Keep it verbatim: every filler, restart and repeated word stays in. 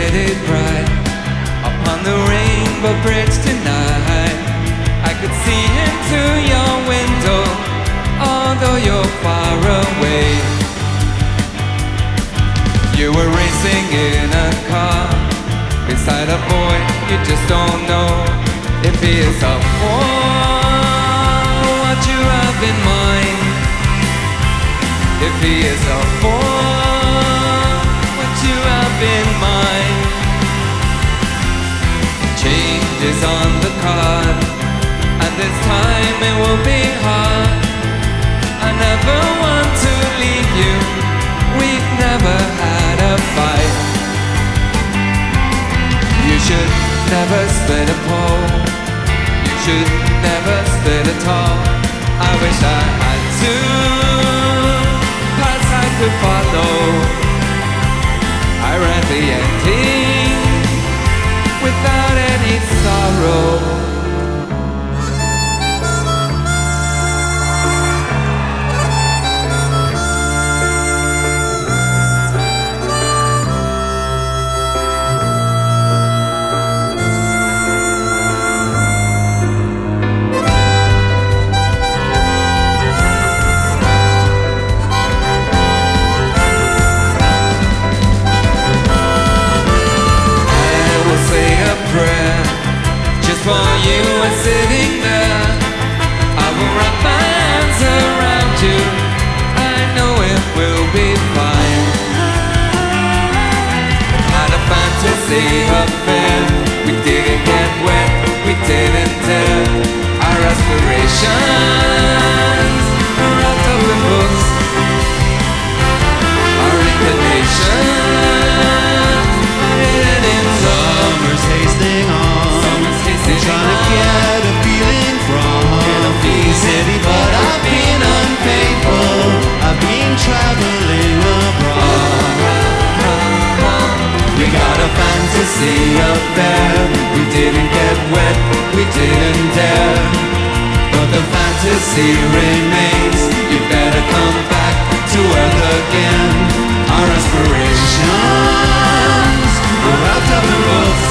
illuminated bright upon the rainbow bridge tonight. I could see into your window, although you're far away. You were racing in a car beside a boy you just don't know if he is up for what you have in mind. If he is up for what you have in mind. Change is on the card, and this time it will be hard. I never want to leave you, we've never had a fight. You should never split a pole, you should never split a tall. I wish I had to, paths I could follow. I read the ending without any sorrow. For you are sitting there, I will wrap my arms around you, I know it will be fine. Had a fantasy affair, we didn't get wet, we didn't dare. Our aspirations are out of the books, our inclinations are hidden in summer's hasting on. Trying to get a feeling from the city, but I've been unfaithful. I've been traveling abroad. We got a fantasy affair, we didn't get wet, we didn't dare. But the fantasy remains, you better come back to earth again. Our aspirations are out of the books,